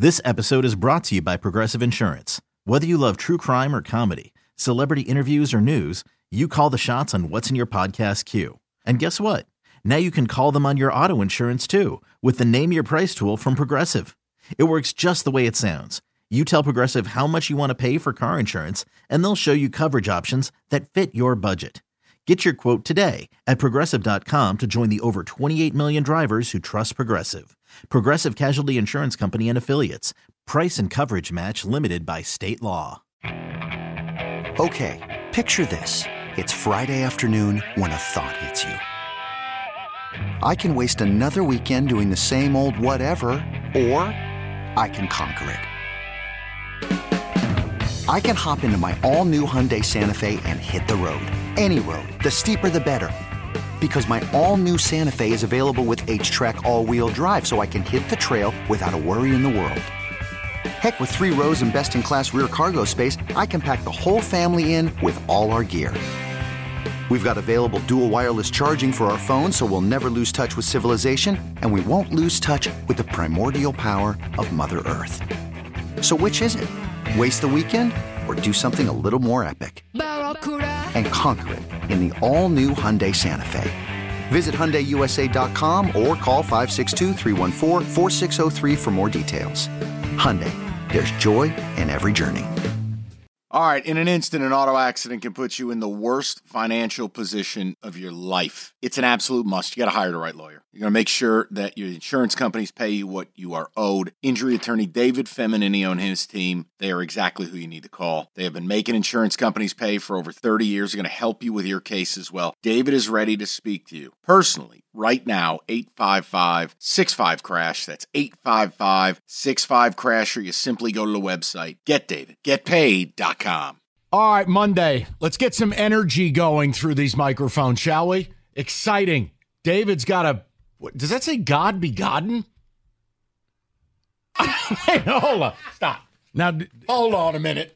This episode is brought to you by Progressive Insurance. Whether you love true crime or comedy, celebrity interviews or news, you call the shots on what's in your podcast queue. And guess what? Now you can call them on your auto insurance too with the Name Your Price tool from Progressive. It works just the way it sounds. You tell Progressive how much you want to pay for car insurance, and they'll show you coverage options that fit your budget. Get your quote today at Progressive.com to join the over 28 million drivers who trust Progressive. Progressive Casualty Insurance Company and Affiliates. Price and coverage match limited by state law. Okay, picture this. It's Friday afternoon when a thought hits you. I can waste another weekend doing the same old whatever, or I can conquer it. I can hop into my all-new Hyundai Santa Fe and hit the road. Any road. The steeper, the better. Because my all-new Santa Fe is available with H-Track all-wheel drive, so I can hit the trail without a worry in the world. Heck, with 3 rows and best-in-class rear cargo space, I can pack the whole family in with all our gear. We've got available dual wireless charging for our phones, so we'll never lose touch with civilization, and we won't lose touch with the primordial power of Mother Earth. So which is it? Waste the weekend or do something a little more epic? And conquer it in the all-new Hyundai Santa Fe. Visit HyundaiUSA.com or call 562-314-4603 for more details. Hyundai, there's joy in every journey. All right, in an instant, an auto accident can put you in the worst financial position of your life. It's an absolute must. You got to hire the right lawyer. You're going to make sure that your insurance companies pay you what you are owed. Injury attorney David Feminini and his team, they are exactly who you need to call. They have been making insurance companies pay for over 30 years. They're going to help you with your case as well. David is ready to speak to you personally. Right now, 855-65-CRASH. That's 855-65-CRASH, or you simply go to the website, getdavidgetpaid.com. All right, Monday. Let's get some energy going through these microphones, shall we? Exciting. David's got a... Does that say God be Godden? Wait, hold on. Stop. Now, hold on a minute.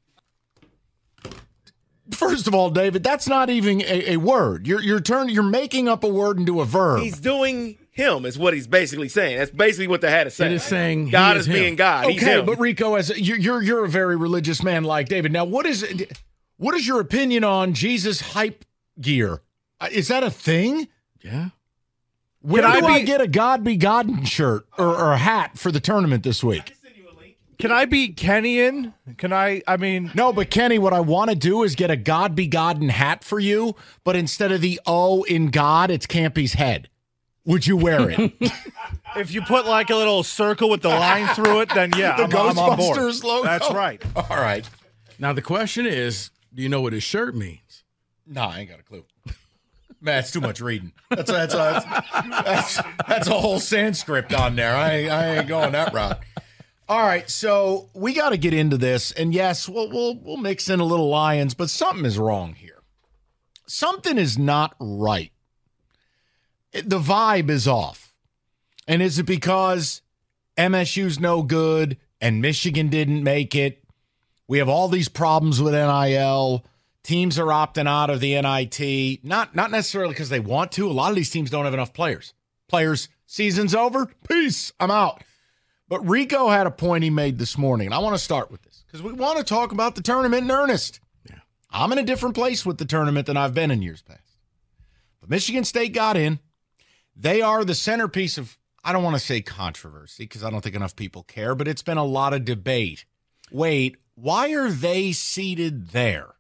First of all, David, that's not even a word. You're making up a word into a verb. He's doing him, is what he's basically saying. That's basically what the hat is saying. It is saying God is being God. Okay, He's him. but Rico, as you're a very religious man like David. Now, what is your opinion on Jesus hype gear? Is that a thing? Yeah. Where do I get a God be Godden shirt or a hat for the tournament this week? Can I be Kenyan? No, but Kenny, what I want to do is get a God be Godden hat for you, but instead of the O in God, it's Campy's head. Would you wear it? If you put like a little circle with the line through it, then yeah, the I'm on board. Ghostbusters logo. That's right. All right. Now the question is, do you know what his shirt means? No, I ain't got a clue. Man, that's too much reading. That's a whole Sanskrit on there. I ain't going that route. All right, so we got to get into this, and yes, we'll mix in a little Lions, but something is wrong here. Something is not right. The vibe is off. And is it because MSU's no good and Michigan didn't make it? We have all these problems with NIL. Teams are opting out of the NIT, not necessarily because they want to. A lot of these teams don't have enough players. Season's over. Peace. I'm out. But Rico had a point he made this morning, and I want to start with this because we want to talk about the tournament in earnest. Yeah. I'm in a different place with the tournament than I've been in years past. But Michigan State got in. They are the centerpiece of, I don't want to say controversy because I don't think enough people care, but it's been a lot of debate. Wait, why are they seated there?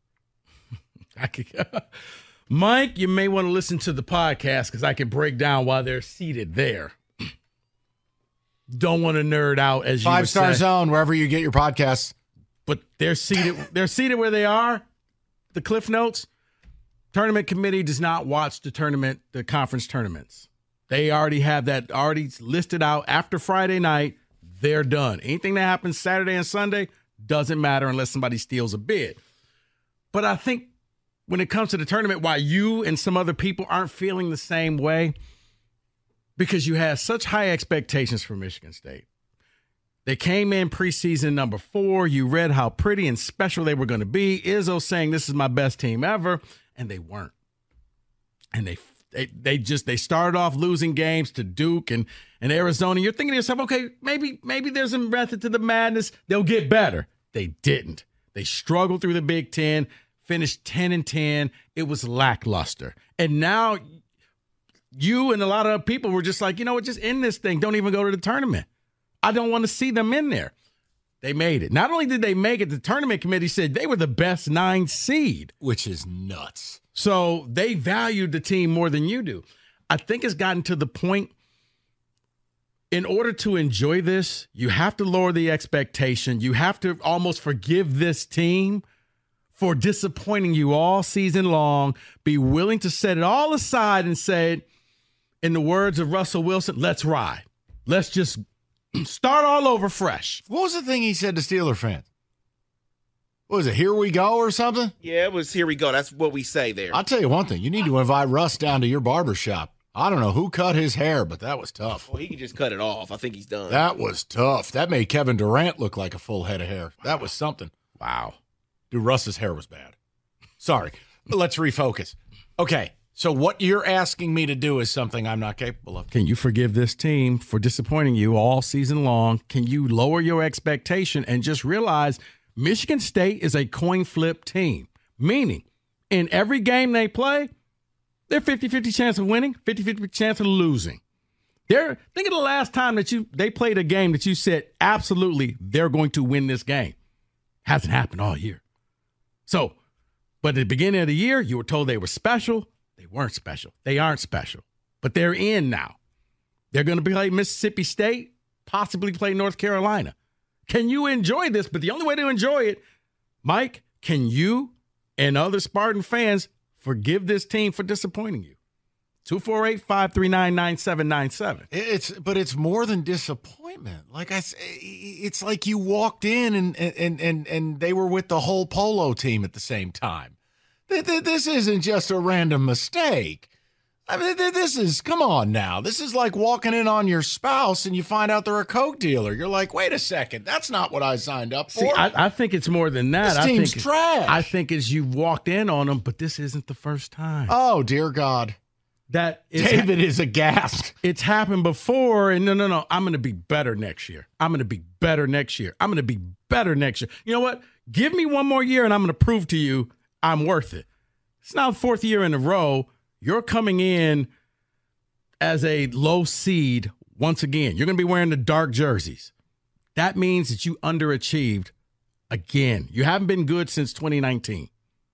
Mike, you may want to listen to the podcast because I can break down why they're seated there. Don't want to nerd out as you 5-Star Zone, wherever you get your podcasts. But they're seated. They're seated where they are. The Cliff Notes. Tournament committee does not watch the conference tournaments. They already have that already listed out. After Friday night, they're done. Anything that happens Saturday and Sunday doesn't matter unless somebody steals a bid. But I think when it comes to the tournament, why you and some other people aren't feeling the same way, because you have such high expectations for Michigan State. They came in preseason number 4. You read how pretty and special they were going to be. Izzo saying this is my best team ever, and they weren't. And they They started off losing games to Duke and Arizona. You're thinking to yourself, okay, maybe there's a method to the madness. They'll get better. They didn't. They struggled through the Big Ten, finished 10-10. It was lackluster. And now you and a lot of other people were just like, you know what, just end this thing. Don't even go to the tournament. I don't want to see them in there. They made it. Not only did they make it, the tournament committee said they were the best 9 seed. Which is nuts. So they valued the team more than you do. I think it's gotten to the point, in order to enjoy this, you have to lower the expectation. You have to almost forgive this team for disappointing you all season long. Be willing to set it all aside and say, in the words of Russell Wilson, let's ride. Let's just start all over fresh. What was the thing he said to Steeler fans? What was it, here we go or something? Yeah, it was here we go. That's what we say there. I'll tell you one thing. You need to invite Russ down to your barber shop. I don't know who cut his hair, but that was tough. Well, he can just cut it off. I think he's done. That was tough. That made Kevin Durant look like a full head of hair. That was something. Wow. Dude, Russ's hair was bad. Sorry. Let's refocus. Okay, so what you're asking me to do is something I'm not capable of. Can you forgive this team for disappointing you all season long? Can you lower your expectation and just realize Michigan State is a coin flip team? Meaning, in every game they play, they're 50-50 chance of winning, 50-50 chance of losing. Think of the last time that they played a game that you said, absolutely, they're going to win this game. Hasn't happened all year. So, but at the beginning of the year, you were told they were special. They weren't special. They aren't special. But they're in now. They're going to play Mississippi State, possibly play North Carolina. Can you enjoy this? But the only way to enjoy it, Mike, can you and other Spartan fans forgive this team for disappointing you? 248-539-9797. But it's more than disappointment. Like I say, it's like you walked in and they were with the whole polo team at the same time. This isn't just a random mistake. I mean, this is, come on now. This is like walking in on your spouse and you find out they're a Coke dealer. You're like, wait a second, that's not what I signed up for. See, I think it's more than that. This team's trash. I think it's you've walked in on them, but this isn't the first time. Oh, dear God. David is aghast. It's happened before, and no. I'm going to be better next year. I'm going to be better next year. I'm going to be better next year. You know what? Give me one more year, and I'm going to prove to you I'm worth it. It's now the 4th year in a row. You're coming in as a low seed once again. You're going to be wearing the dark jerseys. That means that you underachieved again. You haven't been good since 2019.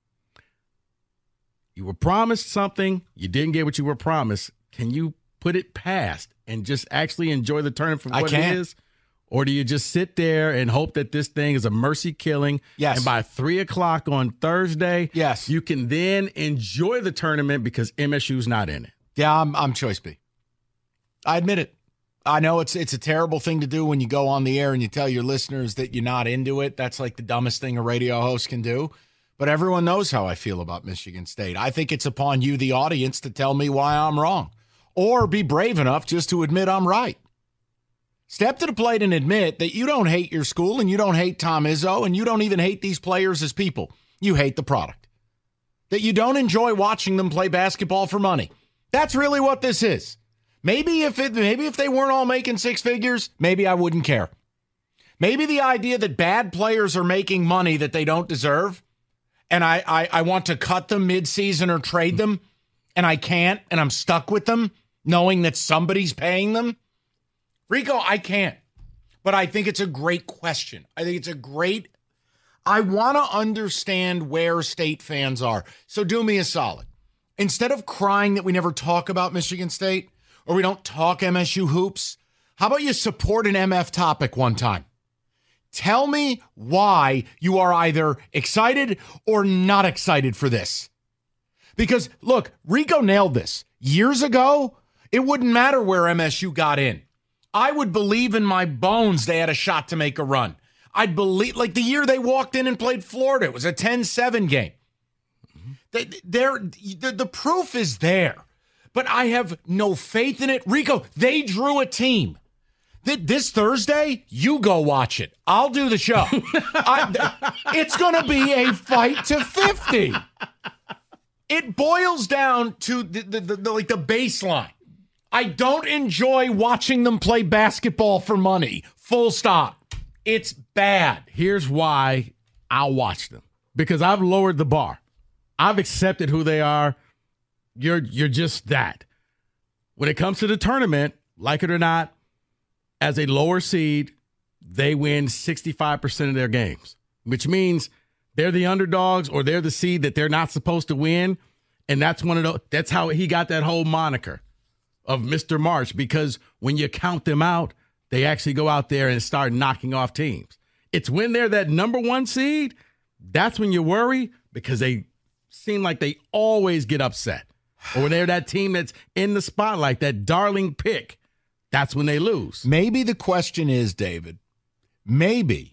You were promised something. You didn't get what you were promised. Can you put it past and just actually enjoy the tournament for what it is? Or do you just sit there and hope that this thing is a mercy killing? Yes. And by 3 o'clock on Thursday, yes, you can then enjoy the tournament because MSU's not in it. Yeah, I'm choice B. I admit it. I know it's a terrible thing to do when you go on the air and you tell your listeners that you're not into it. That's like the dumbest thing a radio host can do. But everyone knows how I feel about Michigan State. I think it's upon you, the audience, to tell me why I'm wrong. Or be brave enough just to admit I'm right. Step to the plate and admit that you don't hate your school and you don't hate Tom Izzo and you don't even hate these players as people. You hate the product. That you don't enjoy watching them play basketball for money. That's really what this is. Maybe if they weren't all making 6 figures, maybe I wouldn't care. Maybe the idea that bad players are making money that they don't deserve and I want to cut them mid-season or trade them and I can't and I'm stuck with them knowing that somebody's paying them. Rico, I can't, but I think it's a great question. I want to understand where State fans are. So do me a solid. Instead of crying that we never talk about Michigan State or we don't talk MSU hoops, how about you support an MF topic one time? Tell me why you are either excited or not excited for this. Because, look, Rico nailed this. Years ago, it wouldn't matter where MSU got in. I would believe in my bones they had a shot to make a run. I'd believe, like the year they walked in and played Florida, it was a 10-7 game. The proof is there, but I have no faith in it. Rico, they drew a team. This Thursday, you go watch it. I'll do the show. It's going to be a fight to 50. It boils down to the baseline. I don't enjoy watching them play basketball for money. Full stop. It's bad. Here's why I'll watch them. Because I've lowered the bar. I've accepted who they are. You're just that. When it comes to the tournament, like it or not, as a lower seed, they win 65% of their games, which means they're the underdogs or they're the seed that they're not supposed to win. And that's that's how he got that whole moniker of Mr. March, because when you count them out, they actually go out there and start knocking off teams. It's when they're that number one seed, that's when you worry, because they seem like they always get upset. Or when they're that team that's in the spotlight, that darling pick, that's when they lose. Maybe the question is, David, maybe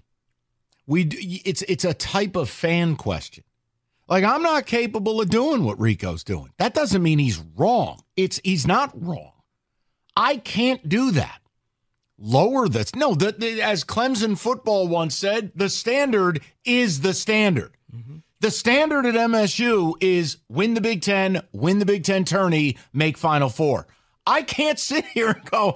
it's a type of fan question. Like, I'm not capable of doing what Rico's doing. That doesn't mean he's wrong. He's not wrong. I can't do that. Lower this. No, as Clemson football once said, the standard is the standard. Mm-hmm. The standard at MSU is win the Big Ten, win the Big Ten tourney, make Final Four. I can't sit here and go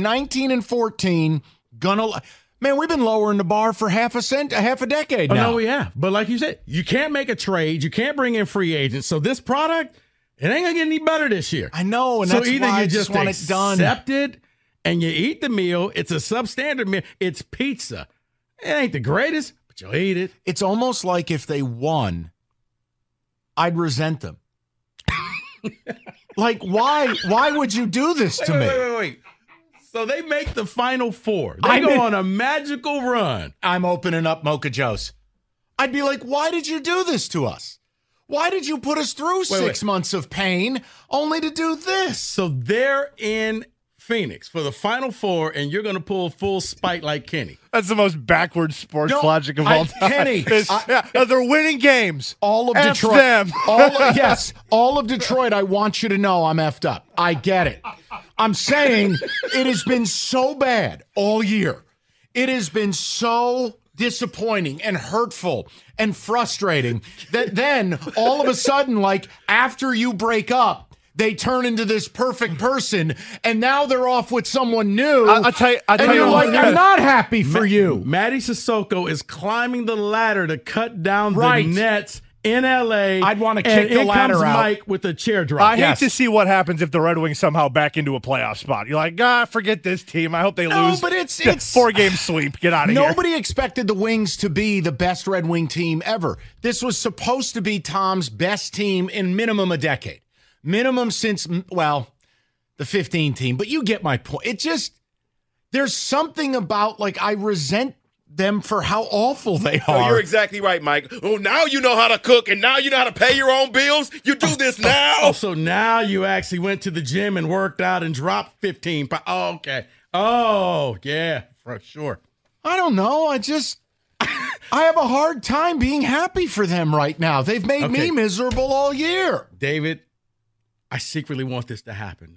19-14, Man, we've been lowering the bar for half a decade now. Oh, no, we have. But like you said, you can't make a trade. You can't bring in free agents. So this product, it ain't going to get any better this year. I know, and so that's either why you I just want it done. Accept it and you eat the meal. It's a substandard meal. It's pizza. It ain't the greatest, but you'll eat it. It's almost like if they won, I'd resent them. Like, why would you do this to me? Wait. So they make the Final Four. They go on a magical run. I'm opening up Mocha Joe's. I'd be like, why did you do this to us? Why did you put us through 6 months of pain only to do this? So they're in Phoenix for the Final Four, and you're going to pull full spike like Kenny. That's the most backwards sports logic of all time. Kenny, they're winning games. All of F Detroit. Them. All of Detroit. I want you to know I'm effed up. I get it. I'm saying it has been so bad all year. It has been so disappointing and hurtful and frustrating that then all of a sudden, like after you break up, they turn into this perfect person, and now they're off with someone new. I'll tell you like, I'm not happy for you. Mady Sissoko is climbing the ladder to cut down the Nets in L.A. I'd want to kick the ladder out. Mike with a chair drop. I hate to see what happens if the Red Wings somehow back into a playoff spot. You're like, forget this team. I hope they lose. But it's 4-game sweep. Get out of here. Nobody expected the Wings to be the best Red Wing team ever. This was supposed to be Tom's best team in minimum a decade. Minimum since, the 15 team. But you get my point. It just, there's something about, like, I resent them for how awful they are. No, you're exactly right, Mike. Oh, now you know how to cook, and now you know how to pay your own bills. You do this now. Oh, so now you actually went to the gym and worked out and dropped 15 pounds. Oh, okay. Oh, yeah, for sure. I don't know. I have a hard time being happy for them right now. They've made me miserable all year. David, I secretly want this to happen now.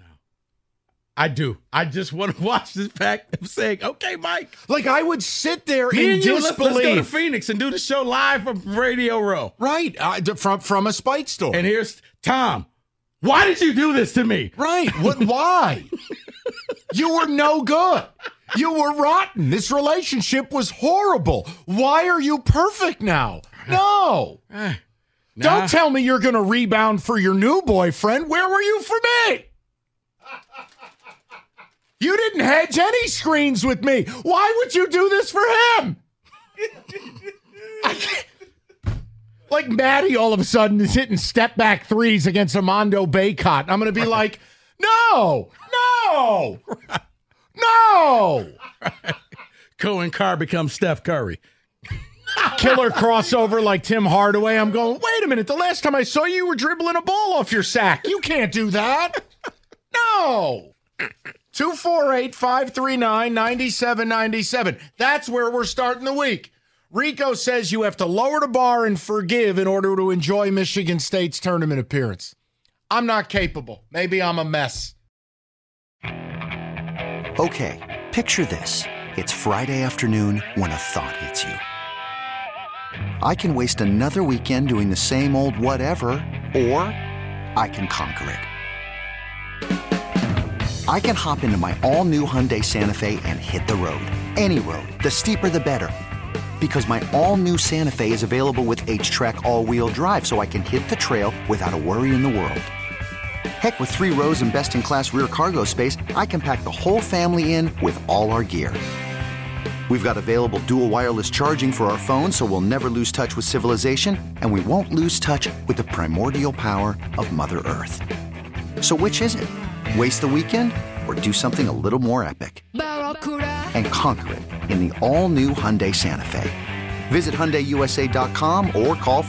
I do. I just want to watch this back and saying, okay, Mike. Like, I would sit there Me in and you, disbelief. Let's go to Phoenix and do the show live from Radio Row. Right. From a Spite store. And here's Tom. Why did you do this to me? Right. Why? You were no good. You were rotten. This relationship was horrible. Why are you perfect now? No. Don't tell me you're going to rebound for your new boyfriend. Where were you for me? You didn't hedge any screens with me. Why would you do this for him? I can't. Like Maddie all of a sudden is hitting step-back threes against Armando Baycott. I'm going to be like, no. Cohen Carr becomes Steph Curry. Killer crossover like Tim Hardaway. I'm going, wait a minute. The last time I saw you, you were dribbling a ball off your sack. You can't do that. No. 248-539-9797. That's where we're starting the week. Rico says you have to lower the bar and forgive in order to enjoy Michigan State's tournament appearance. I'm not capable. Maybe I'm a mess. Okay, picture this. It's Friday afternoon when a thought hits you. I can waste another weekend doing the same old whatever, or I can conquer it. I can hop into my all-new Hyundai Santa Fe and hit the road. Any road. The steeper, the better. Because my all-new Santa Fe is available with H-Track all-wheel drive, so I can hit the trail without a worry in the world. Heck, with 3 rows and best-in-class rear cargo space, I can pack the whole family in with all our gear. We've got available dual wireless charging for our phones, so we'll never lose touch with civilization, and we won't lose touch with the primordial power of Mother Earth. So which is it? Waste the weekend or do something a little more epic? And conquer it in the all-new Hyundai Santa Fe. Visit HyundaiUSA.com or call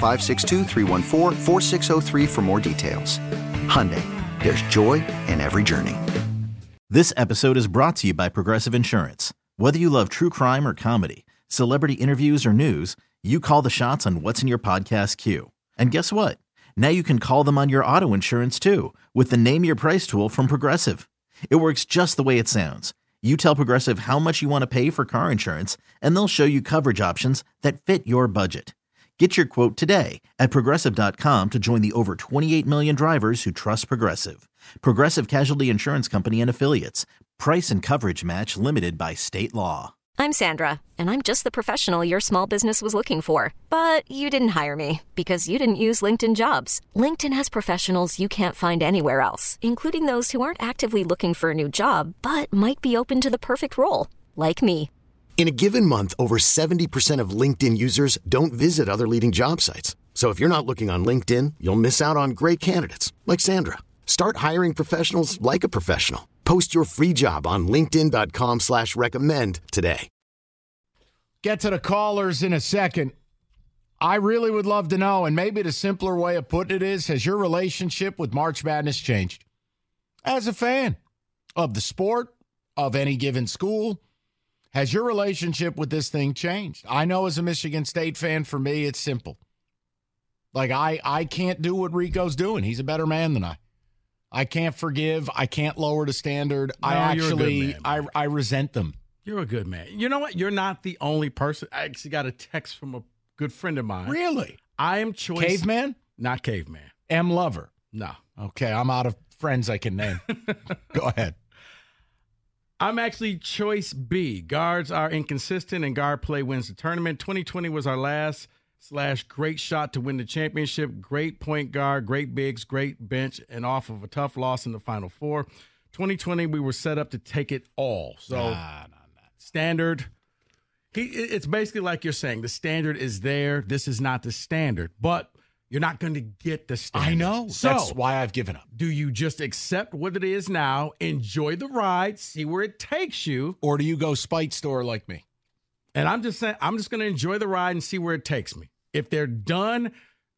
562-314-4603 for more details. Hyundai, there's joy in every journey. This episode is brought to you by Progressive Insurance. Whether you love true crime or comedy, celebrity interviews or news, you call the shots on what's in your podcast queue. And guess what? Now you can call them on your auto insurance too with the Name Your Price tool from Progressive. It works just the way it sounds. You tell Progressive how much you want to pay for car insurance, and they'll show you coverage options that fit your budget. Get your quote today at Progressive.com to join the over 28 million drivers who trust Progressive. Progressive Casualty Insurance Company and Affiliates. Price and coverage match limited by state law. I'm Sandra, and I'm just the professional your small business was looking for. But you didn't hire me because you didn't use LinkedIn Jobs. LinkedIn has professionals you can't find anywhere else, including those who aren't actively looking for a new job, but might be open to the perfect role, like me. In a given month, over 70% of LinkedIn users don't visit other leading job sites. So if you're not looking on LinkedIn, you'll miss out on great candidates like Sandra. Start hiring professionals like a professional. Post your free job on linkedin.com/recommend today. Get to the callers in a second. I really would love to know, and maybe the simpler way of putting it is, has your relationship with March Madness changed? As a fan of the sport, of any given school, has your relationship with this thing changed? I know as a Michigan State fan, for me, it's simple. Like, I can't do what Rico's doing. He's a better man than I can't forgive. I can't lower the standard. No, I you're a good man. I resent them. You're a good man. You know what? You're not the only person. I actually got a text from a good friend of mine. Really? I am choice. Caveman? Not caveman. M. Lover? No. Okay, I'm out of friends I can name. Go ahead. I'm actually choice B. Guards are inconsistent and guard play wins the tournament. 2020 was our last/great shot to win the championship. Great point guard, great bigs, great bench, and off of a tough loss in the Final Four. 2020, we were set up to take it all. So standard, it's basically like you're saying, the standard is there. This is not the standard, but you're not going to get the standard. I know. So that's why I've given up. Do you just accept what it is now, enjoy the ride, see where it takes you? Or do you go spite store like me? And I'm just saying, I'm just going to enjoy the ride and see where it takes me. If they're done,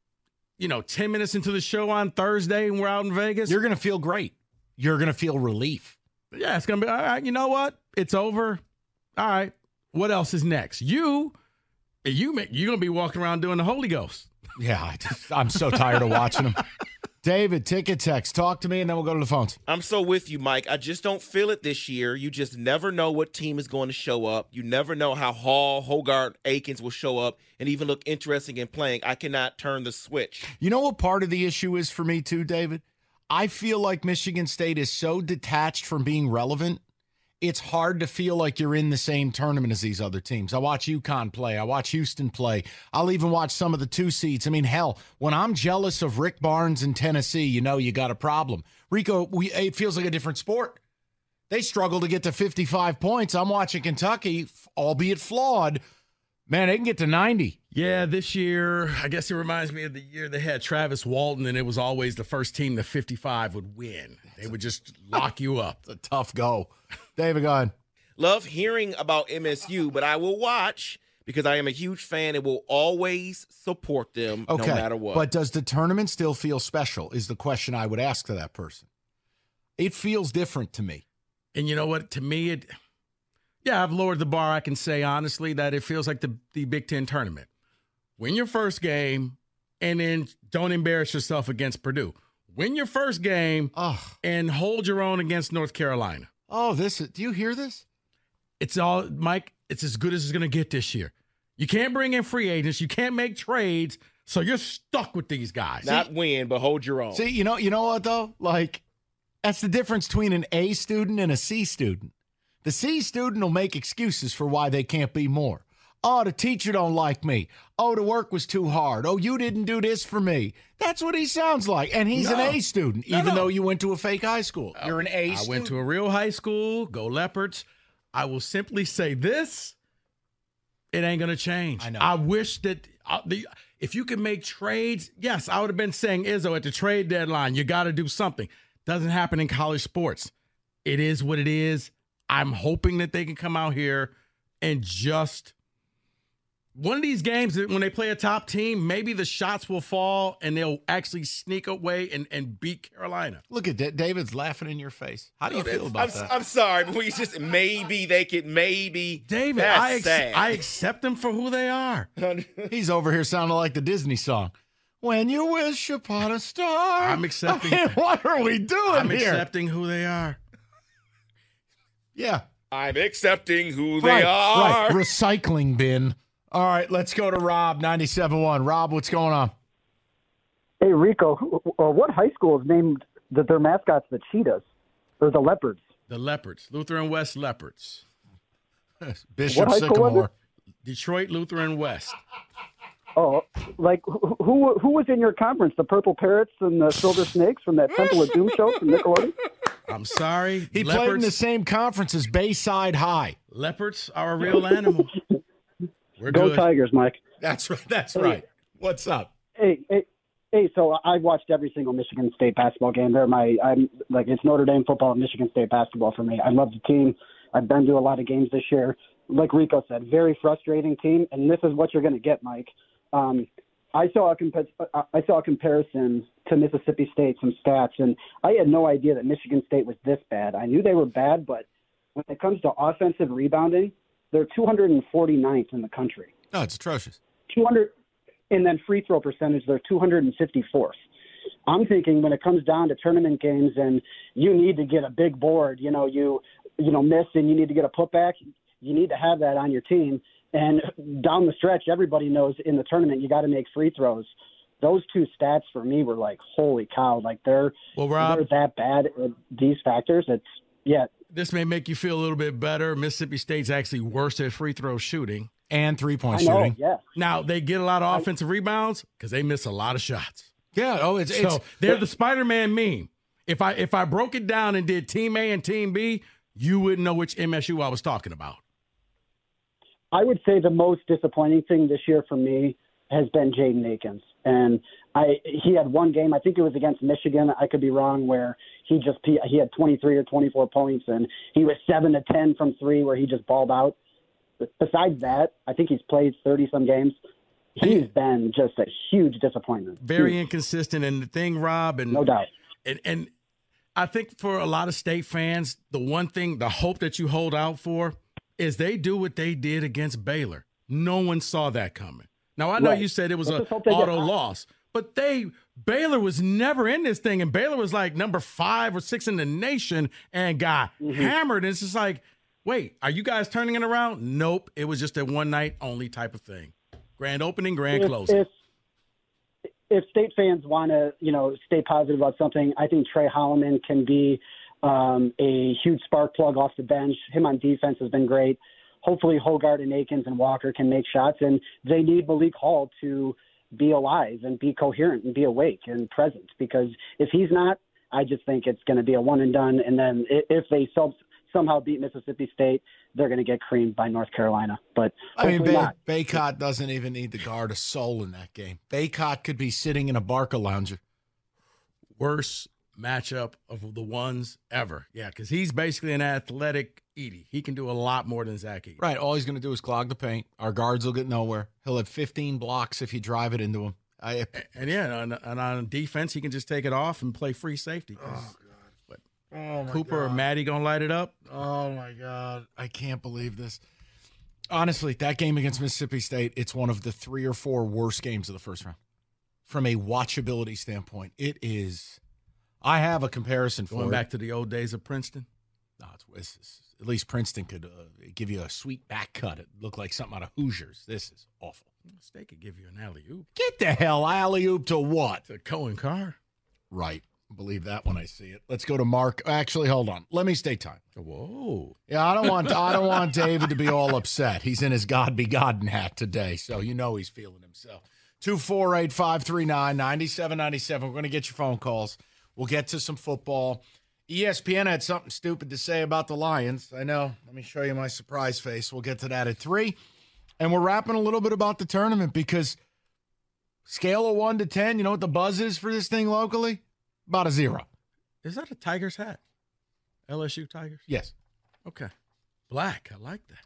10 minutes into the show on Thursday and we're out in Vegas, you're going to feel great. You're going to feel relief. Yeah, it's going to be, all right, you know what? It's over. All right. What else is next? You're going to be walking around doing the Holy Ghost. Yeah, I'm so tired of watching them. David, ticket text. Talk to me, and then we'll go to the phones. I'm so with you, Mike. I just don't feel it this year. You just never know what team is going to show up. You never know how Hall, Hogarth, Akins will show up and even look interesting in playing. I cannot turn the switch. You know what part of the issue is for me, too, David? I feel like Michigan State is so detached from being relevant, it's hard to feel like you're in the same tournament as these other teams. I watch UConn play. I watch Houston play. I'll even watch some of the 2 seeds. I mean, hell, when I'm jealous of Rick Barnes in Tennessee, you got a problem. Rico, it feels like a different sport. They struggle to get to 55 points. I'm watching Kentucky, albeit flawed. Man, they can get to 90. Yeah, this year, I guess it reminds me of the year they had Travis Walton, and it was always the first team to 55 would win. They would just lock you up. It's a tough go. David, go ahead. Love hearing about MSU, but I will watch because I am a huge fan and will always support them no matter what. But does the tournament still feel special is the question I would ask to that person. It feels different to me. And you know what? To me, I've lowered the bar. I can say honestly that it feels like the Big Ten tournament. Win your first game, and then don't embarrass yourself against Purdue. Win your first game and hold your own against North Carolina. Oh, do you hear this? It's all, Mike, it's as good as it's going to get this year. You can't bring in free agents. You can't make trades. So you're stuck with these guys. Not win, but hold your own. See, you know what, though? Like, that's the difference between an A student and a C student. The C student will make excuses for why they can't be more. Oh, the teacher don't like me. Oh, the work was too hard. Oh, you didn't do this for me. That's what he sounds like. And he's an A student, even though you went to a fake high school. You're an A student. I went to a real high school. Go Leopards. I will simply say this. It ain't going to change. I know. I wish that if you could make trades, yes, I would have been saying, Izzo, at the trade deadline, you got to do something. Doesn't happen in college sports. It is what it is. I'm hoping that they can come out here and just one of these games, when they play a top team, maybe the shots will fall and they'll actually sneak away and beat Carolina. Look at that. David's laughing in your face. How do you feel about that? I'm sorry, but we just maybe they could David, I accept them for who they are. He's over here sounding like the Disney song. When you wish upon a star. I'm accepting. I mean, what are we doing I'm here? accepting who they are. Yeah. I'm accepting who they are. Right. Recycling bin. All right, let's go to Rob, 97.1. Rob, what's going on? Hey, Rico, what high school is named their mascots the Cheetahs or the Leopards? The Leopards. Lutheran West Leopards. Bishop Sycamore. Detroit Lutheran West. Oh, like who was in your conference? The Purple Parrots and the Silver Snakes from that Temple of Doom show from Nickelodeon? I'm sorry. He played in the same conference as Bayside High. Leopards are a real animal. We're Go good. Tigers, Mike. That's right. That's right. What's up? Hey, so I've watched every single Michigan State basketball game. It's Notre Dame football and Michigan State basketball for me. I love the team. I've been to a lot of games this year. Like Rico said, very frustrating team, and this is what you're going to get, Mike. I saw a comparison to Mississippi State, some stats, and I had no idea that Michigan State was this bad. I knew they were bad, but when it comes to offensive rebounding, they're 249th in the country. Oh, it's atrocious. 200, and then free throw percentage, they're 254th. I'm thinking when it comes down to tournament games and you need to get a big board, you miss and you need to get a putback, you need to have that on your team. And down the stretch, everybody knows in the tournament you got to make free throws. Those two stats for me were like, holy cow, like they're that bad at these factors. This may make you feel a little bit better. Mississippi State's actually worse at free throw shooting and three-point shooting. Yeah. Now they get a lot of offensive rebounds because they miss a lot of shots. Yeah. Oh, they're the Spider-Man meme. If I broke it down and did Team A and Team B, you wouldn't know which MSU I was talking about. I would say the most disappointing thing this year for me has been Jaden Akins. And he had one game, I think it was against Michigan, I could be wrong, where he had 23 or 24 points, and he was 7 of 10 from three where he just balled out. But besides that, I think he's played 30-some games. He's been just a huge disappointment. Very inconsistent. And the thing, Rob, and no doubt. And I think for a lot of State fans, the one thing, the hope that you hold out for is they do what they did against Baylor. No one saw that coming. Now, I know you said it was an auto loss, but Baylor was never in this thing, and Baylor was like number 5 or 6 in the nation and got hammered. And it's just like, wait, are you guys turning it around? Nope. It was just a one-night only type of thing. Grand opening, grand closing. If State fans want to, stay positive about something, I think Trey Holloman can be a huge spark plug off the bench. Him on defense has been great. Hopefully Hogard and Akins and Walker can make shots, and they need Malik Hall to be alive and be coherent and be awake and present, because if he's not, I just think it's going to be a one and done. And then if they somehow beat Mississippi State, they're going to get creamed by North Carolina. But I mean, Baycott doesn't even need to guard a soul in that game. Baycott could be sitting in a Barca lounger. Worst matchup of the ones ever. Yeah, because he's basically an athletic Edey. He can do a lot more than Zach Edey. Right. All he's going to do is clog the paint. Our guards will get nowhere. He'll have 15 blocks if you drive it into him. And on defense, he can just take it off and play free safety. Oh, God. Cooper or Maddie going to light it up? Oh, my God. I can't believe this. Honestly, that game against Mississippi State, it's one of the 3 or 4 worst games of the first round. From a watchability standpoint, it is. I have a comparison for Going back to the old days of Princeton? No, at least Princeton could give you a sweet back cut. It looked like something out of Hoosiers. This is awful. State could give you an alley-oop. Get the hell alley-oop to what? To Cohen Carr. Right. Believe that when I see it. Let's go to Mark. Actually, hold on. Let me stay time. Whoa. Yeah, I don't want David to be all upset. He's in his God Be Godden hat today, so you know he's feeling himself. 248-539-9797. We're going to get your phone calls. We'll get to some football. ESPN had something stupid to say about the Lions. I know. Let me show you my surprise face. We'll get to that at 3. And we're rapping a little bit about the tournament because scale of 1 to 10, you know what the buzz is for this thing locally? About a 0. Is that a Tigers hat? LSU Tigers? Yes. Okay. Black. I like that.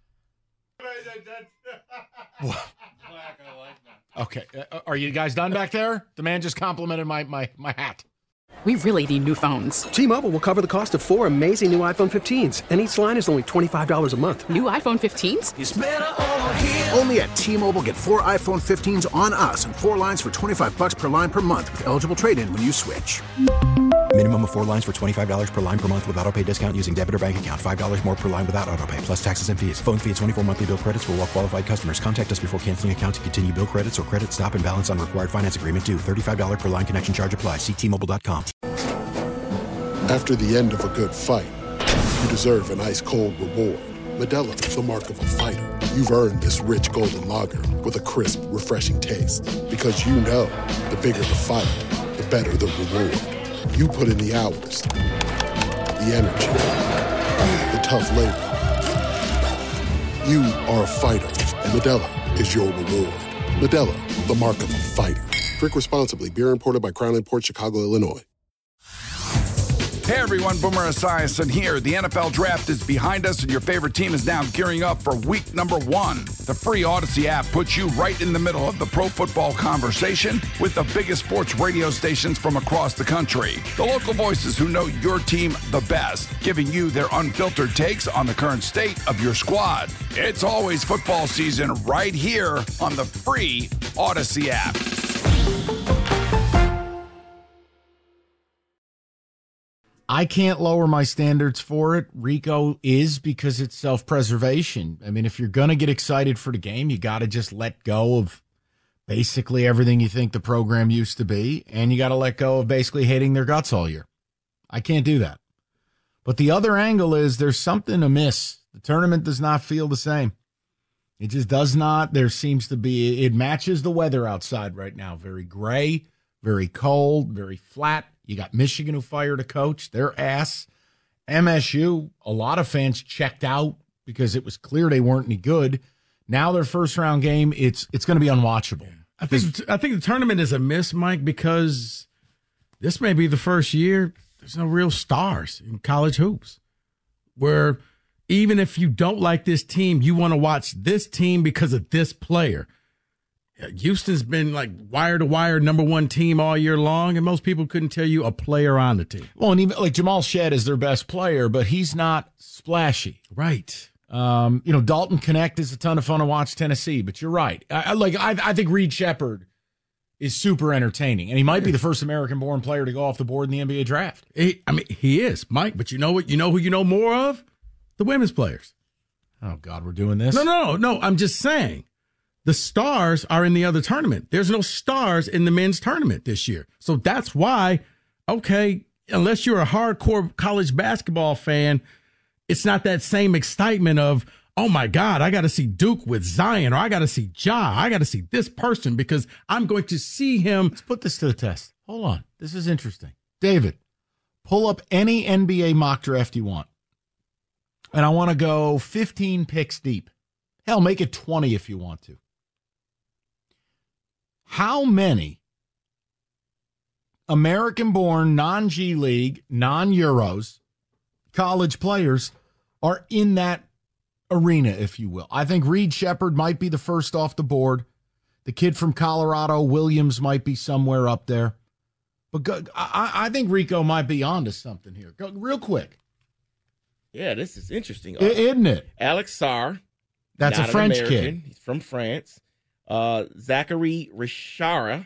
Black, I like that. Okay. Are you guys done back there? The man just complimented my hat. We really need new phones. T-Mobile will cover the cost of 4 amazing new iPhone 15s, and each line is only $25 a month. New iPhone 15s? It's better over here. Only at T-Mobile, get 4 iPhone 15s on us and 4 lines for $25 per line per month with eligible trade-in when you switch. Minimum of 4 lines for $25 per line per month with autopay discount using debit or bank account. $5 more per line without autopay, plus taxes and fees. Phone fee at 24 monthly bill credits for well-qualified customers. Contact us before canceling account to continue bill credits or credit stop and balance on required finance agreement due. $35 per line connection charge applies. See T-Mobile.com. After the end of a good fight, you deserve an ice-cold reward. Modelo is the mark of a fighter. You've earned this rich golden lager with a crisp, refreshing taste. Because you know, the bigger the fight, the better the reward. You put in the hours, the energy, the tough labor. You are a fighter, and Modelo is your reward. Modelo, the mark of a fighter. Drink responsibly. Beer imported by Crown Imports, Chicago, Illinois. Hey everyone, Boomer Esiason here. The NFL Draft is behind us and your favorite team is now gearing up for week number 1. The free Odyssey app puts you right in the middle of the pro football conversation with the biggest sports radio stations from across the country. The local voices who know your team the best, giving you their unfiltered takes on the current state of your squad. It's always football season right here on the free Odyssey app. I can't lower my standards for it. Rico is because it's self-preservation. I mean, if you're going to get excited for the game, you got to just let go of basically everything you think the program used to be, and you got to let go of basically hating their guts all year. I can't do that. But the other angle is there's something amiss. The tournament does not feel the same. It just does not. There seems to be, it matches the weather outside right now. Very gray, very cold, very flat. You got Michigan who fired a coach, their ass. MSU, a lot of fans checked out because it was clear they weren't any good. Now their first round game, it's going to be unwatchable. I think the tournament is a miss, Mike, because this may be the first year there's no real stars in college hoops. Where even if you don't like this team, you want to watch this team because of this player. Houston's been like wire-to-wire number 1 team all year long, and most people couldn't tell you a player on the team. Well, and even like Jamal Shedd is their best player, but he's not splashy. Right. Dalton Connect is a ton of fun to watch Tennessee, but you're right. I think Reed Sheppard is super entertaining, and he might be the first American-born player to go off the board in the NBA draft. He is, Mike, but you know what? You know who you know more of? The women's players. Oh, God, we're doing this? No. I'm just saying. The stars are in the other tournament. There's no stars in the men's tournament this year. So that's why, okay, unless you're a hardcore college basketball fan, it's not that same excitement of, oh, my God, I got to see Duke with Zion, or I got to see Ja. I got to see this person because I'm going to see him. Let's put this to the test. Hold on. This is interesting. David, pull up any NBA mock draft you want. And I want to go 15 picks deep. Hell, make it 20 if you want to. How many American-born, non-G League, non-Euros college players are in that arena, if you will? I think Reed Sheppard might be the first off the board. The kid from Colorado, Williams, might be somewhere up there. But I think Rico might be onto something here. Go real quick. Yeah, this is interesting. Isn't it? Alex Sarr. That's a French kid. He's from France. Zachary Richara,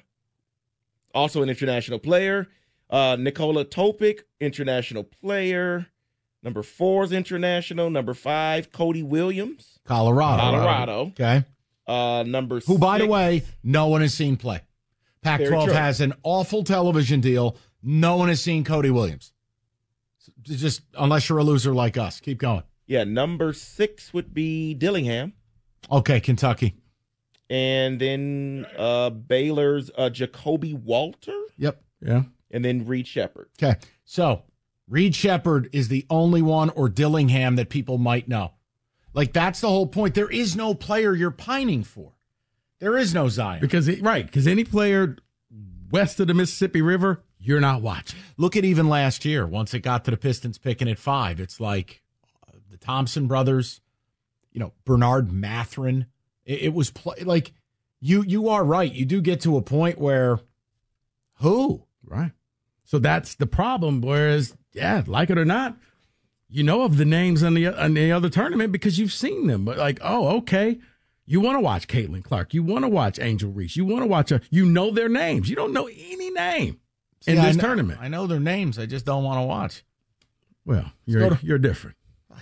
also an international player. Nikola Topic, international player. Number 4 is international. Number 5, Cody Williams. Colorado. Okay. Number 6. Who, by the way, no one has seen play. Very Pac-12 true. has an awful television deal. No one has seen Cody Williams. Just unless you're a loser like us. Keep going. Yeah, number 6 would be Dillingham. Okay, Kentucky. And then Baylor's Jacoby Walter. Yep. Yeah. And then Reed Shepherd. Okay. So Reed Shepherd is the only one, or Dillingham, that people might know. Like, that's the whole point. There is no player you're pining for. There is no Zion. Because any player west of the Mississippi River, you're not watching. Look at even last year, once it got to the Pistons picking at 5, it's like the Thompson brothers, Bernard Mathurin. It was like, you are right. You do get to a point where who? Right. So that's the problem. Whereas, like it or not, you know of the names on the other tournament because you've seen them. But like, oh, okay. You want to watch Caitlin Clark. You want to watch Angel Reese. You want to watch you know their names. You don't know any name in this tournament. I know their names. I just don't want to watch. Well, you're different.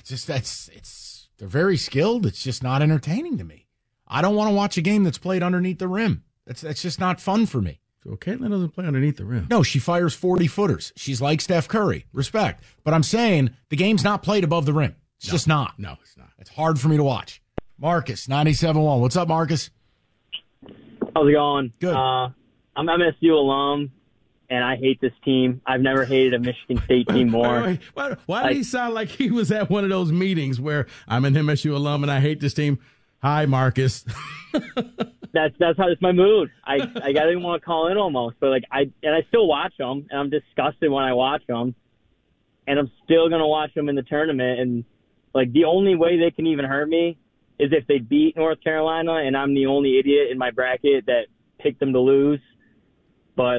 They're very skilled. It's just not entertaining to me. I don't want to watch a game that's played underneath the rim. That's just not fun for me. So Caitlin doesn't play underneath the rim. No, she fires 40-footers. She's like Steph Curry. Respect. But I'm saying the game's not played above the rim. It's just not. No, it's not. It's hard for me to watch. Marcus, 97.1. What's up, Marcus? How's it going? Good. I'm MSU alum, and I hate this team. I've never hated a Michigan State team more. Why did he sound like he was at one of those meetings where I'm an MSU alum and I hate this team? Hi, Marcus. That's how it's my mood. I didn't want to call in almost, but I still watch them, and I'm disgusted when I watch them, and I'm still gonna watch them in the tournament. And the only way they can even hurt me is if they beat North Carolina, and I'm the only idiot in my bracket that picked them to lose. But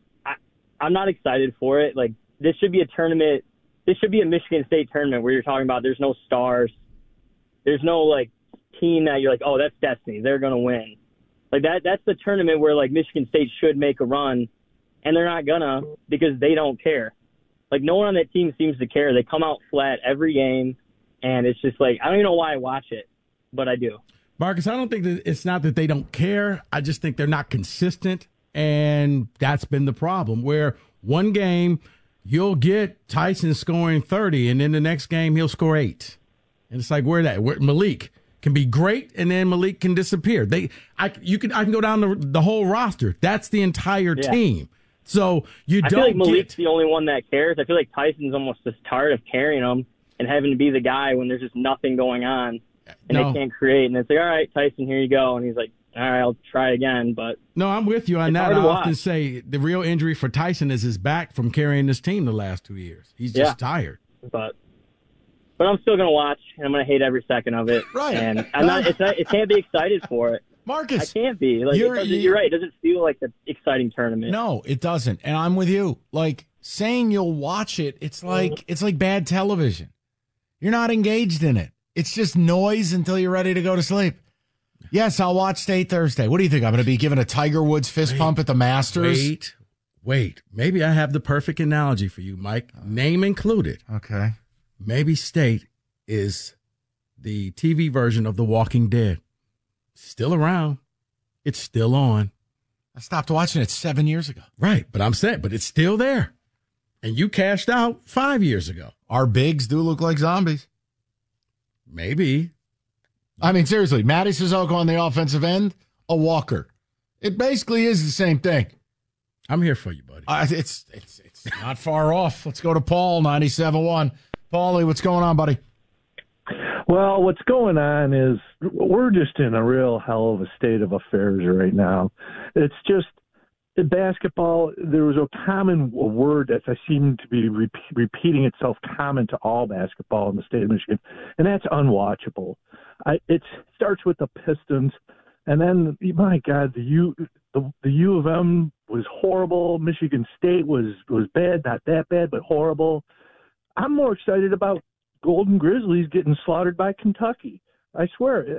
I'm not excited for it. This should be a tournament. This should be a Michigan State tournament where you're talking about there's no stars, there's no team that you're like, oh, that's destiny, they're gonna win. That's the tournament where Michigan State should make a run, and they're not gonna because they don't care. No one on that team seems to care. They come out flat every game, and it's just I don't even know why I watch it, but I do. Marcus, I don't think that it's not that they don't care. I just think they're not consistent, and that's been the problem. Where one game you'll get Tyson scoring 30, and then the next game he'll score 8, and it's where Malik can be great, and then Malik can disappear. I can go down the whole roster. That's the entire team. So I feel like Malik's the only one that cares. I feel like Tyson's almost just tired of carrying them and having to be the guy when there's just nothing going on and they can't create. And it's all right, Tyson, here you go. And he's like, all right, I'll try again. But no, I'm with you on that. I often say the real injury for Tyson is his back from carrying this team the last 2 years. He's just tired. But I'm still going to watch, and I'm going to hate every second of it. Right. And I'm not. It can't be excited for it. Marcus, I can't be. You're right. It doesn't feel like an exciting tournament. No, it doesn't. And I'm with you. Saying you'll watch it, it's like bad television. You're not engaged in it. It's just noise until you're ready to go to sleep. Yes, I'll watch State Thursday. What do you think? I'm going to be giving a Tiger Woods fist pump at the Masters? Wait. Maybe I have the perfect analogy for you, Mike. Name included. Okay. Maybe State is the TV version of The Walking Dead. Still around. It's still on. I stopped watching it 7 years ago. Right, but it's still there. And you cashed out 5 years ago. Our bigs do look like zombies. Maybe. I mean, seriously, Matty Sissoko on the offensive end, a walker. It basically is the same thing. I'm here for you, buddy. It's not far off. Let's go to Paul, 97.1. Paulie, what's going on, buddy? Well, what's going on is we're just in a real hell of a state of affairs right now. It's just basketball. There was a common word that I seem to be repeating itself common to all basketball in the state of Michigan, and that's unwatchable. It starts with the Pistons, and then, my God, the U of M was horrible. Michigan State was bad, not that bad, but horrible. I'm more excited about Golden Grizzlies getting slaughtered by Kentucky. I swear,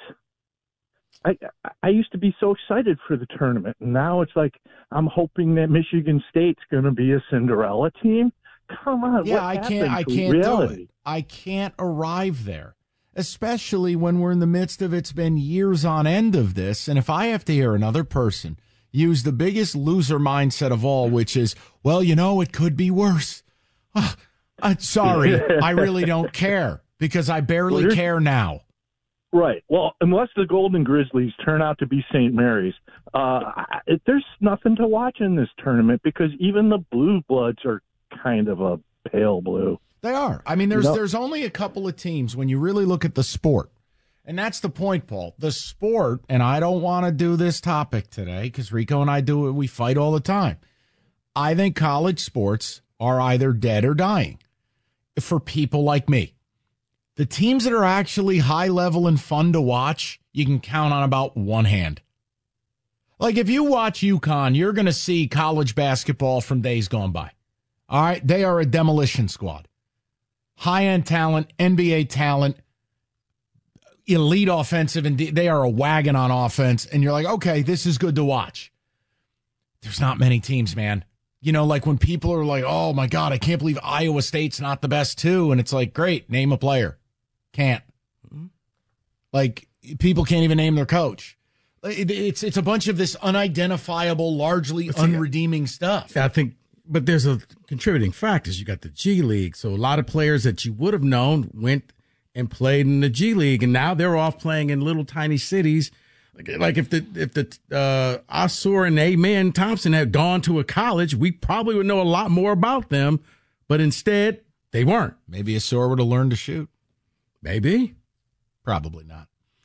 I used to be so excited for the tournament, and now it's I'm hoping that Michigan State's going to be a Cinderella team come on. Yeah, what I happened can't to do reality? it. I can't arrive there, especially when we're in the midst of it's been years on end of this. And if I have to hear another person use the biggest loser mindset of all, which is, well, it could be worse. I'm sorry. I really don't care because I barely care now. Right. Well, unless the Golden Grizzlies turn out to be St. Mary's, there's nothing to watch in this tournament because even the Blue Bloods are kind of a pale blue. They are. I mean, there's only a couple of teams when you really look at the sport. And that's the point, Paul. The sport, and I don't want to do this topic today because Rico and I do it. We fight all the time. I think college sports are either dead or dying for people like me. The teams that are actually high level and fun to watch, you can count on about one hand. Like if you watch UConn, you're going to see college basketball from days gone by. All right. They are a demolition squad. High-end talent, NBA talent, elite offensive, and they are a wagon on offense. And you're like, okay, this is good to watch. There's not many teams, man. Like when people are like, oh, my God, I can't believe Iowa State's not the best, too. And it's like, great, name a player. Can't. Like, people can't even name their coach. It's a bunch of this unidentifiable, largely unredeeming stuff. I think, but there's a contributing factors. You got the G League. So a lot of players that you would have known went and played in the G League, and now they're off playing in little tiny cities. Like if the Osur and Amen Thompson had gone to a college, we probably would know a lot more about them. But instead, they weren't. Maybe Osur would have learned to shoot. Maybe. Probably not.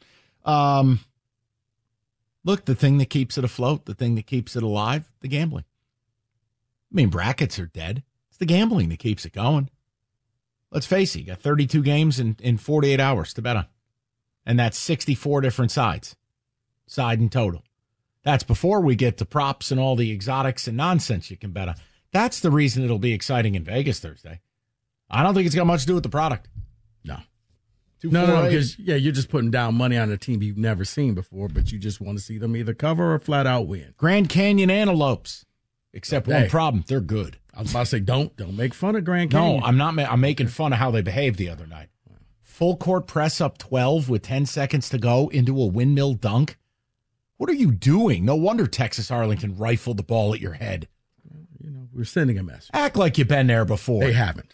Look, the thing that keeps it afloat, the thing that keeps it alive, the gambling. I mean, brackets are dead. It's the gambling that keeps it going. Let's face it, you got 32 games in 48 hours to bet on. And that's 64 different sides. Side in total. That's before we get to props and all the exotics and nonsense you can bet on. That's the reason it'll be exciting in Vegas Thursday. I don't think it's got much to do with the product. No. No, because, you're just putting down money on a team you've never seen before, but you just want to see them either cover or flat out win. Grand Canyon Antelopes. Except one problem, they're good. I was about to say, don't make fun of Grand Canyon. No, I'm not. I'm making fun of how they behaved the other night. Full court press up 12 with 10 seconds to go into a windmill dunk. What are you doing? No wonder Texas Arlington rifled the ball at your head. We're sending a message. Act like you've been there before. They haven't.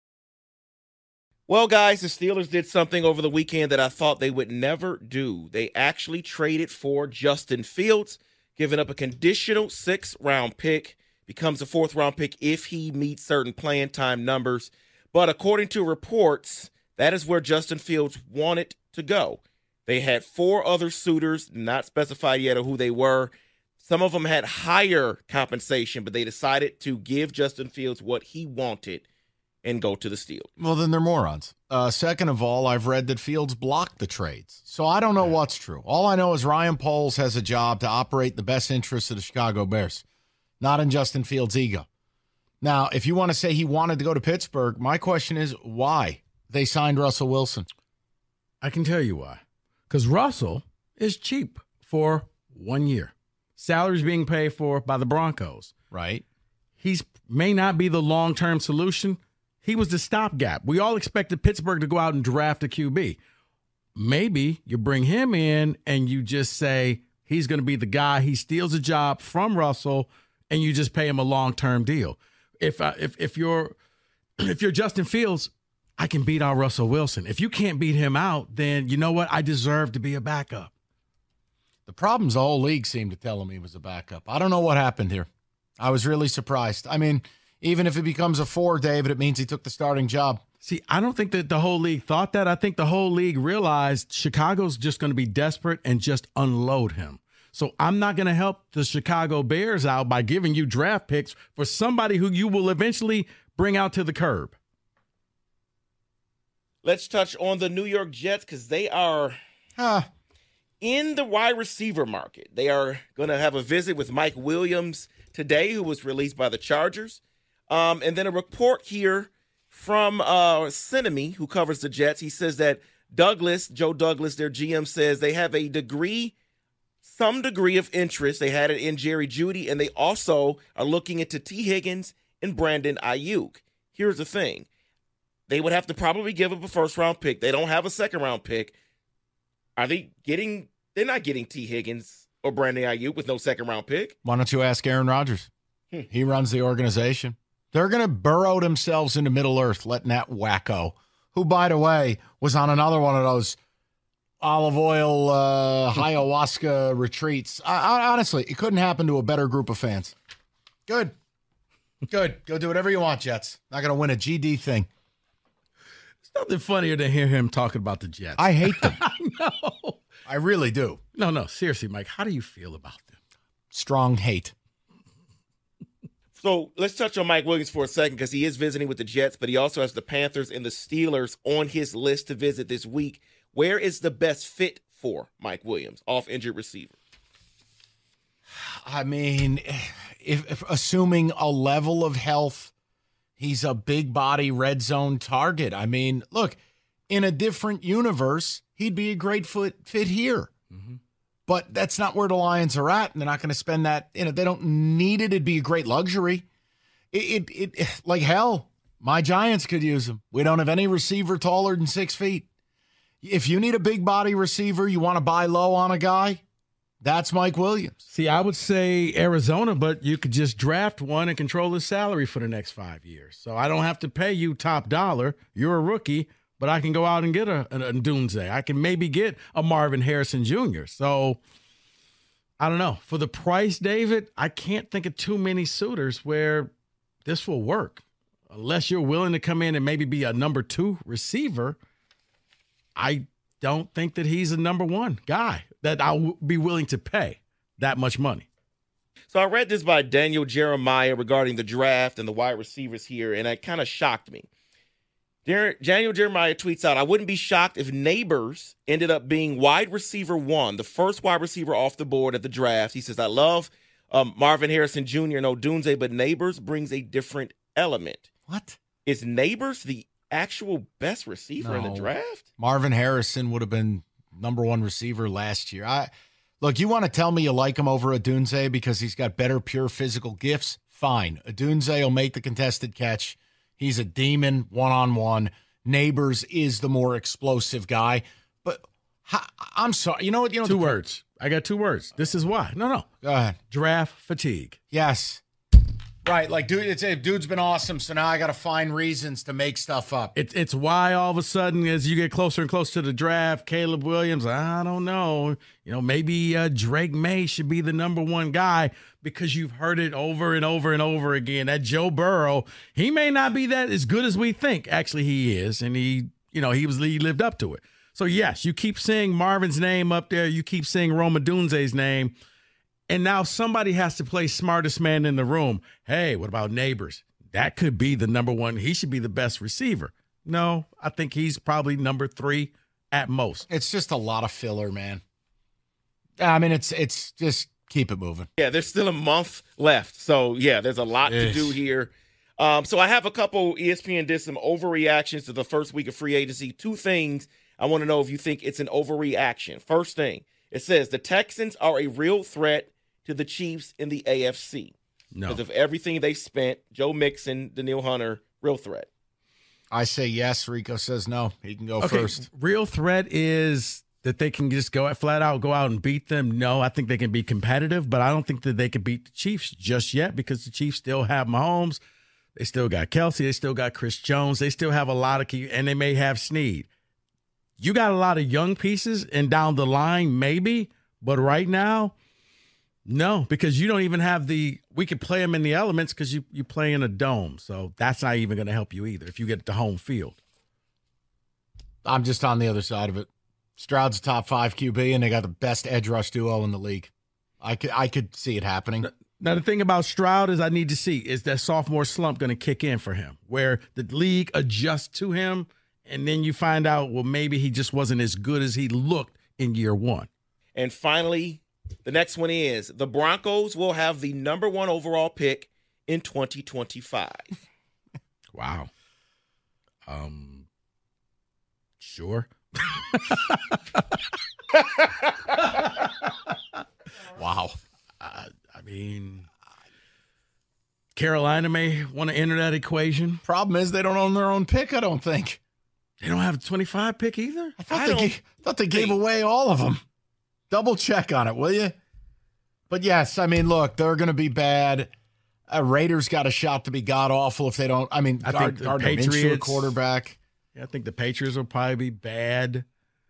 Well, guys, the Steelers did something over the weekend that I thought they would never do. They actually traded for Justin Fields, giving up a conditional 6th-round pick, becomes a 4th-round pick if he meets certain playing time numbers. But according to reports, that is where Justin Fields wanted to go. They had 4 other suitors, not specified yet of who they were. Some of them had higher compensation, but they decided to give Justin Fields what he wanted and go to the Steelers. Well, then they're morons. Second of all, I've read that Fields blocked the trades. So I don't know what's true. All I know is Ryan Poles has a job to operate the best interests of the Chicago Bears, not in Justin Fields' ego. Now, if you want to say he wanted to go to Pittsburgh, my question is why they signed Russell Wilson. I can tell you why. Because Russell is cheap for 1 year. Salaries being paid for by the Broncos. Right. He may not be the long-term solution. He was the stopgap. We all expected Pittsburgh to go out and draft a QB. Maybe you bring him in and you just say he's going to be the guy. He steals a job from Russell, and you just pay him a long-term deal. If you're Justin Fields, I can beat out Russell Wilson. If you can't beat him out, then you know what? I deserve to be a backup. The problem's the whole league seemed to tell him he was a backup. I don't know what happened here. I was really surprised. I mean, even if it becomes a 4, David, it means he took the starting job. See, I don't think that the whole league thought that. I think the whole league realized Chicago's just going to be desperate and just unload him. So I'm not going to help the Chicago Bears out by giving you draft picks for somebody who you will eventually bring out to the curb. Let's touch on the New York Jets because they are in the wide receiver market. They are going to have a visit with Mike Williams today, who was released by the Chargers. And then a report here from Cinemy, who covers the Jets. He says that Joe Douglas, their GM, says they have some degree of interest. They had it in Jerry Jeudy, and they also are looking into T. Higgins and Brandon Ayuk. here's the thing. They would have to probably give up a first-round pick. They don't have a second-round pick. They're not getting T. Higgins or Brandon Ayuk with no second-round pick. Why don't you ask Aaron Rodgers? He runs the organization. They're going to burrow themselves into Middle Earth, letting that wacko, who, by the way, was on another one of those olive oil ayahuasca retreats. Honestly, it couldn't happen to a better group of fans. Good. Go do whatever you want, Jets. Not going to win a GD thing. It's nothing funnier than hear him talking about the Jets. I hate them. I know. I really do. No, seriously, Mike. How do you feel about them? Strong hate. So let's touch on Mike Williams for a second because he is visiting with the Jets, but he also has the Panthers and the Steelers on his list to visit this week. Where is the best fit for Mike Williams, off-injured receiver? I mean, if assuming a level of health, he's a big body red zone target. I mean, look, in a different universe, he'd be a great fit here. Mm-hmm. But that's not where the Lions are at, and they're not going to spend that. They don't need it. It'd be a great luxury. It like hell, my Giants could use him. We don't have any receiver taller than 6 feet. If you need a big body receiver, you want to buy low on a guy, that's Mike Williams. See, I would say Arizona, but you could just draft one and control his salary for the next 5 years. So I don't have to pay you top dollar. You're a rookie. But I can go out and get a Dunze. I can maybe get a Marvin Harrison Jr. So, I don't know. For the price, David, I can't think of too many suitors where this will work. Unless you're willing to come in and maybe be a number 2 receiver, I don't think that he's a number 1 guy that I'll be willing to pay that much money. So I read this by Daniel Jeremiah regarding the draft and the wide receivers here, and it kind of shocked me. Daniel Jeremiah tweets out, I wouldn't be shocked if Neighbors ended up being wide receiver 1, the first wide receiver off the board at the draft. He says, I love Marvin Harrison Jr. and Odunze, but Neighbors brings a different element. What? Is Neighbors the actual best receiver in the draft? Marvin Harrison would have been number 1 receiver last year. Look, you want to tell me you like him over Odunze because he's got better pure physical gifts? Fine. Odunze will make the contested catch. He's a demon one-on-one. Neighbors is the more explosive guy. But I'm sorry. You know what? 2 words. I got 2 words. This is why. No. Go ahead. Draft fatigue. Yes. Right. Like, dude's been awesome, so now I got to find reasons to make stuff up. It's why all of a sudden, as you get closer and closer to the draft, Caleb Williams, I don't know. Maybe Drake May should be the number 1 guy because you've heard it over and over and over again. That Joe Burrow, he may not be that as good as we think. Actually, he is, and he lived up to it. So, yes, you keep seeing Marvin's name up there. You keep seeing Rome Odunze's name. And now somebody has to play smartest man in the room. Hey, what about Neighbors? That could be the number 1. He should be the best receiver. No, I think he's probably number 3 at most. It's just a lot of filler, man. I mean, it's just keep it moving. Yeah, there's still a month left. So, yeah, there's a lot to do here. So I have a couple. ESPN did some overreactions to the first week of free agency. 2 things I want to know if you think it's an overreaction. First thing, it says the Texans are a real threat to the Chiefs in the AFC. No. Because of everything they spent, Joe Mixon, Danielle Hunter, real threat. I say yes. Rico says no. He can go first. Real threat is that they can just flat out go out and beat them. No, I think they can be competitive, but I don't think that they can beat the Chiefs just yet because the Chiefs still have Mahomes. They still got Kelsey. They still got Chris Jones. They still have a lot of key, and they may have Snead. You got a lot of young pieces, and down the line, maybe, but right now, no, because you don't even have we could play them in the elements because you play in a dome. So that's not even going to help you either if you get to home field. I'm just on the other side of it. Stroud's a top 5 QB, and they got the best edge rush duo in the league. I could see it happening. Now, the thing about Stroud is I need to see, is that sophomore slump going to kick in for him, where the league adjusts to him, and then you find out, well, maybe he just wasn't as good as he looked in year 1. And finally, the next one is the Broncos will have the number 1 overall pick in 2025. Wow. Sure. Wow. I mean, Carolina may want to enter that equation. Problem is they don't own their own pick, I don't think. They don't have a 25 pick either? I thought they gave away all of them. Double check on it, will you? But yes, I mean, look, they're going to be bad. Raiders got a shot to be god-awful if they don't. I mean, I think the Patriots, Minshew, a quarterback. Yeah, I think the Patriots will probably be bad.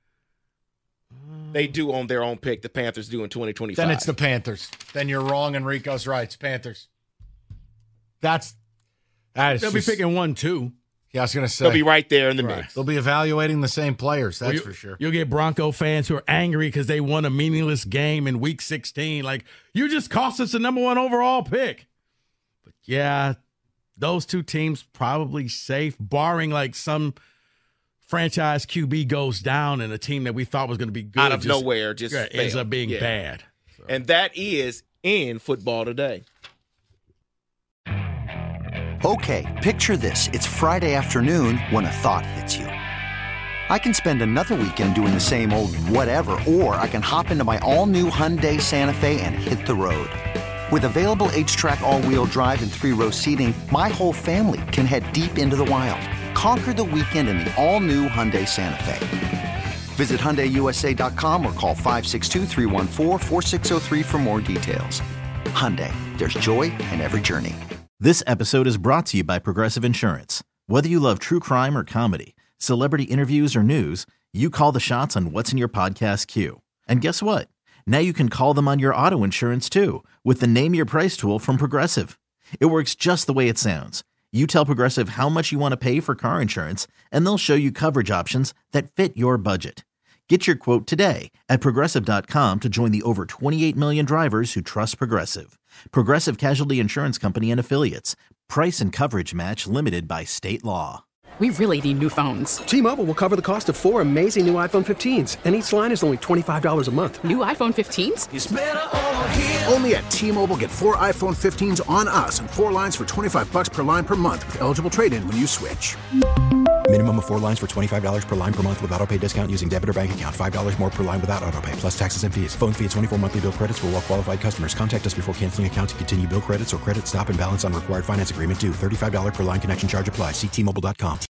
They do own their own pick. The Panthers do in 2025. Then it's the Panthers. Then you're wrong, and Rico's right. It's Panthers. That is They'll be picking 1-2. Yeah, I was going to say. They'll be right there in the mix. They'll be evaluating the same players, that's for sure. You'll get Bronco fans who are angry because they won a meaningless game in Week 16. Like, you just cost us the number 1 overall pick. But, yeah, those two teams probably safe, barring, like, some franchise QB goes down and a team that we thought was going to be good. Out of nowhere, just ends up being bad. So. And that is in football today. Okay, picture this. It's Friday afternoon when a thought hits you. I can spend another weekend doing the same old whatever, or I can hop into my all-new Hyundai Santa Fe and hit the road. With available H-Track all-wheel drive and 3-row seating, my whole family can head deep into the wild. Conquer the weekend in the all-new Hyundai Santa Fe. Visit HyundaiUSA.com or call 562-314-4603 for more details. Hyundai, there's joy in every journey. This episode is brought to you by Progressive Insurance. Whether you love true crime or comedy, celebrity interviews or news, you call the shots on what's in your podcast queue. And guess what? Now you can call them on your auto insurance too with the Name Your Price tool from Progressive. It works just the way it sounds. You tell Progressive how much you want to pay for car insurance, and they'll show you coverage options that fit your budget. Get your quote today at Progressive.com to join the over 28 million drivers who trust Progressive. Progressive Casualty Insurance Company and Affiliates. Price and coverage match limited by state law. We really need new phones. T-Mobile will cover the cost of 4 amazing new iPhone 15s, and each line is only $25 a month. New iPhone 15s? It's better over here. Only at T-Mobile, get 4 iPhone 15s on us and 4 lines for $25 per line per month with eligible trade-in when you switch. Minimum of 4 lines for $25 per line per month with autopay discount using debit or bank account. $5 more per line without autopay, plus taxes and fees. Phone fee at 24 monthly bill credits for well-qualified customers. Contact us before canceling account to continue bill credits or credit stop and balance on required finance agreement due. $35 per line connection charge applies. See T-Mobile.com.